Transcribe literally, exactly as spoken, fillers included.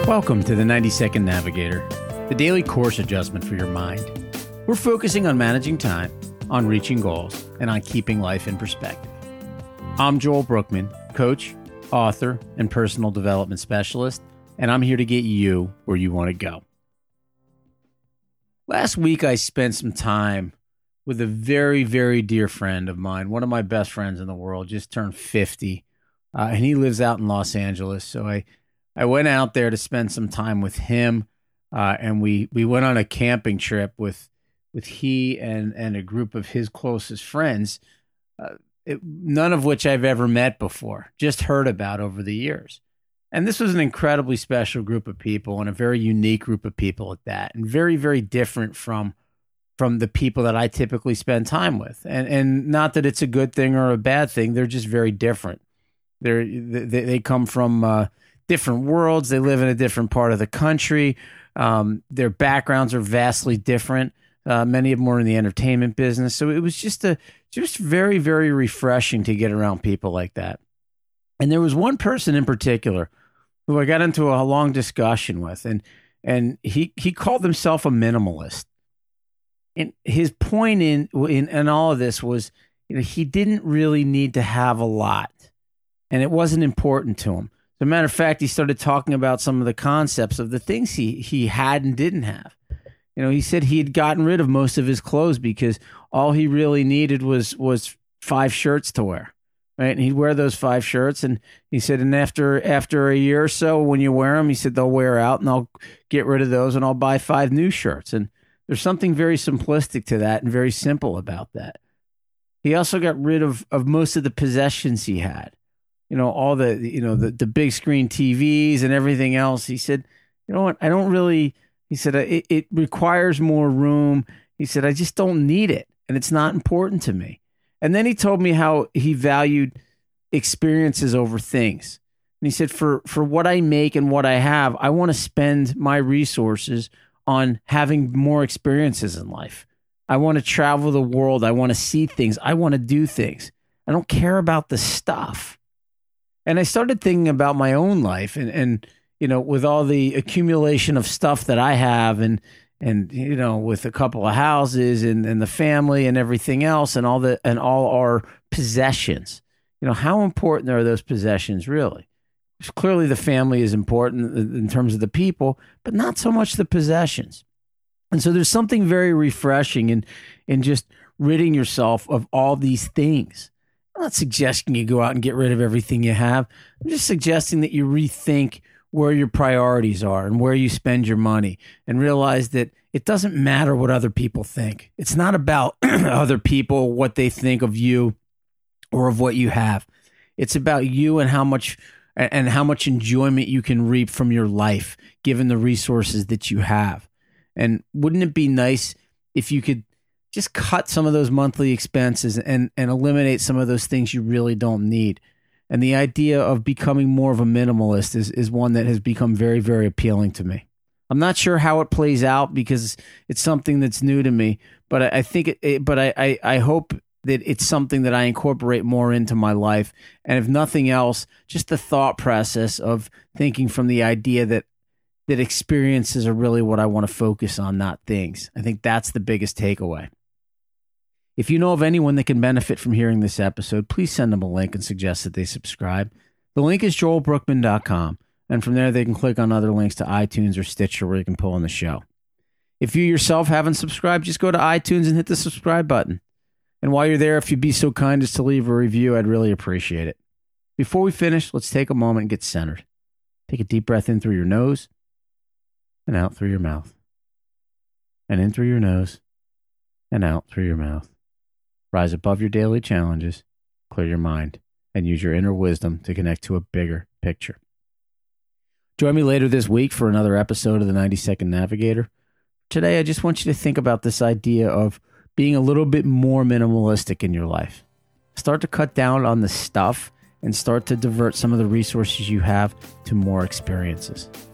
Welcome to the ninety second Navigator, the daily course adjustment for your mind. We're focusing on managing time, on reaching goals, and on keeping life in perspective. I'm Joel Brookman, coach, author, and personal development specialist, and I'm here to get you where you want to go. Last week, I spent some time with a very, very dear friend of mine, one of my best friends in the world, just turned fifty, uh, and he lives out in Los Angeles, so I I went out there to spend some time with him, uh, and we, we went on a camping trip with with he and, and a group of his closest friends, uh, it, none of which I've ever met before, just heard about over the years. And this was an incredibly special group of people and a very unique group of people at that, and very, very different from from the people that I typically spend time with. And and not that it's a good thing or a bad thing, they're just very different. They're, they, they come from uh, different worlds. They live in a different part of the country. Um, their backgrounds are vastly different. Uh, many of them are in the entertainment business. So it was just a just very, very refreshing to get around people like that. And there was one person in particular who I got into a long discussion with, and and he he called himself a minimalist. And his point in in, in all of this was, you know, he didn't really need to have a lot, and it wasn't important to him. As a matter of fact, he started talking about some of the concepts of the things he, he had and didn't have. You know, he said he had gotten rid of most of his clothes because all he really needed was was five shirts to wear, right? And he'd wear those five shirts, and he said, and after after a year or so, when you wear them, he said, they'll wear out, and I'll get rid of those, and I'll buy five new shirts. And there's something very simplistic to that and very simple about that. He also got rid of, of most of the possessions he had. You know, all the, you know, the, the big screen T Vs and everything else. He said, you know what, I don't really, he said, it, it requires more room. He said, I just don't need it, and it's not important to me. And then he told me how he valued experiences over things. And he said, for, for what I make and what I have, I want to spend my resources on having more experiences in life. I want to travel the world. I want to see things. I want to do things. I don't care about the stuff. And I started thinking about my own life, and, and you know, with all the accumulation of stuff that I have, and and you know, with a couple of houses and, and the family and everything else, and all the and all our possessions. You know, how important are those possessions really? Clearly, the family is important in terms of the people, but not so much the possessions. And so, there's something very refreshing in in just ridding yourself of all these things. I'm not suggesting you go out and get rid of everything you have. I'm just suggesting that you rethink where your priorities are and where you spend your money, and realize that it doesn't matter what other people think. It's not about other people, what they think of you or of what you have. It's about you and how much and how much enjoyment you can reap from your life, given the resources that you have. And wouldn't it be nice if you could just cut some of those monthly expenses and, and eliminate some of those things you really don't need? And the idea of becoming more of a minimalist is, is one that has become very, very appealing to me. I'm not sure how it plays out because it's something that's new to me, but I, I think it, it but I, I, I hope that it's something that I incorporate more into my life. And if nothing else, just the thought process of thinking from the idea that that experiences are really what I want to focus on, not things. I think that's the biggest takeaway. If you know of anyone that can benefit from hearing this episode, please send them a link and suggest that they subscribe. The link is joel brookman dot com, and from there they can click on other links to iTunes or Stitcher where you can pull in the show. If you yourself haven't subscribed, just go to iTunes and hit the subscribe button. And while you're there, if you'd be so kind as to leave a review, I'd really appreciate it. Before we finish, let's take a moment and get centered. Take a deep breath in through your nose and out through your mouth. And in through your nose and out through your mouth. Rise above your daily challenges, clear your mind, and use your inner wisdom to connect to a bigger picture. Join me later this week for another episode of the ninety second Navigator. Today, I just want you to think about this idea of being a little bit more minimalistic in your life. Start to cut down on the stuff and start to divert some of the resources you have to more experiences.